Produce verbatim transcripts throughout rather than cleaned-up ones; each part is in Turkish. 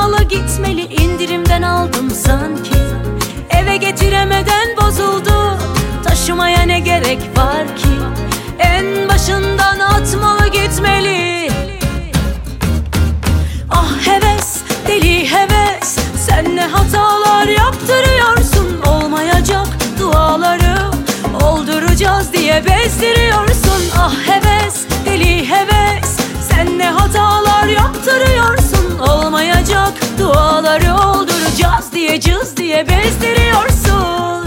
atmalı gitmeli, indirimden aldım sanki. Eve getiremeden bozuldu, taşımaya ne gerek var ki? En başından atmalı gitmeli. Ah heves, deli heves, sen ne hatalar yaptırıyorsun. Olmayacak duaları olduracağız diye bezdiriyorsun. Ah heves, deli heves, sen ne hatalar yaptırıyorsun. Olmayacak duaları olduracağız diye cız diye bezdiriyorsun.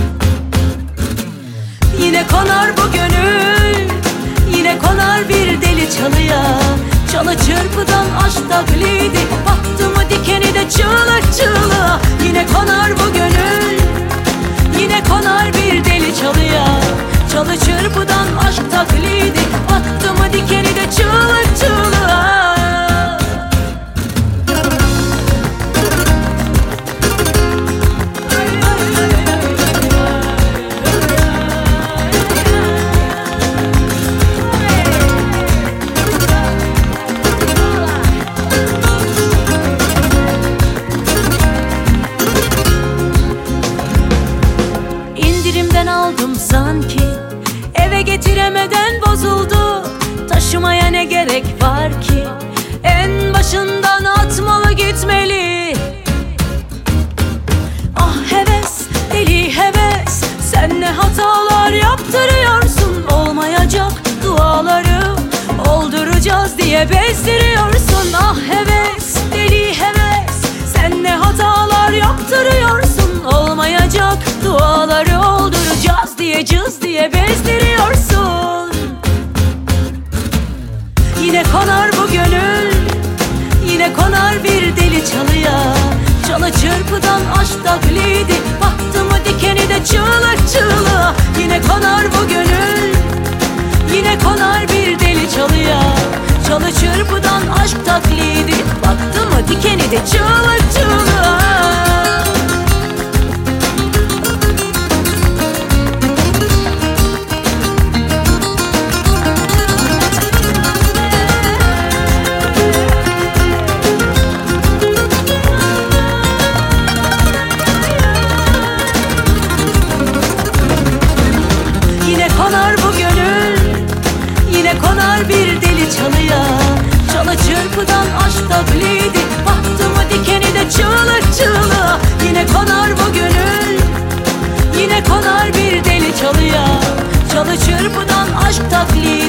Yine konar bu gönül, yine konar bir deli çalıya. Çalı çırpıdan aşk taklidi, baktı mı dikeni de çığlık çığlığa. Yine konar bu gönül, yine konar bir deli çalıya. Çalı çırpıdan aşk taklidi, baktı mı dikeni de çığlık çığlığa. Aldım sanki, eve getiremeden bozuldu, taşımaya ne gerek var ki? En başından atmalı gitmeli. Ah heves, deli heves, sen ne hatalar yaptırıyorsun. Olmayacak duaları olduracağız diye bezdiriyorsun. Ah heves, deli heves, sen ne hatalar yaptırıyorsun. Olmayacak duaları olduracağız diye cız diye bezdiriyorsun. Yine konar bu gönül, yine konar bir deli çalıya. Çalı çırpıdan aşk taklidi, baktı mı dikeni de çığlık çığlığa. Yine konar bu gönül, yine konar bir deli çalıya. Çalı çırpıdan aşk taklidi, baktı mı dikeni de çığlık çığlığa. Konar bu gönül, yine konar bir deli çalıya. Çalı çırpıdan aşk taklidi, baktı mı dikeni de çığlık çığlığa. Yine konar bu gönül, yine konar bir deli çalıya. Çalı çırpıdan aşk taklidi.